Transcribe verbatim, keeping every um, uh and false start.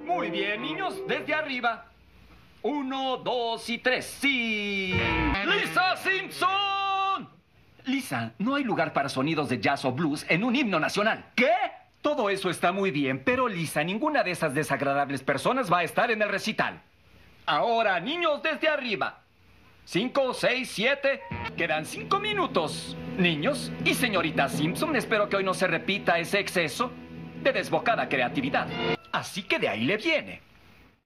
Muy bien, niños, desde arriba. Uno, dos y tres. ¡Sí! ¡Lisa Simpson! Lisa, no hay lugar para sonidos de jazz o blues en un himno nacional. ¿Qué? Todo eso está muy bien, pero Lisa, ninguna de esas desagradables personas va a estar en el recital. Ahora, niños, desde arriba. Cinco, seis, siete. Quedan cinco minutos. Niños y señorita Simpson, espero que hoy no se repita ese exceso de desbocada creatividad. Así que de ahí le viene.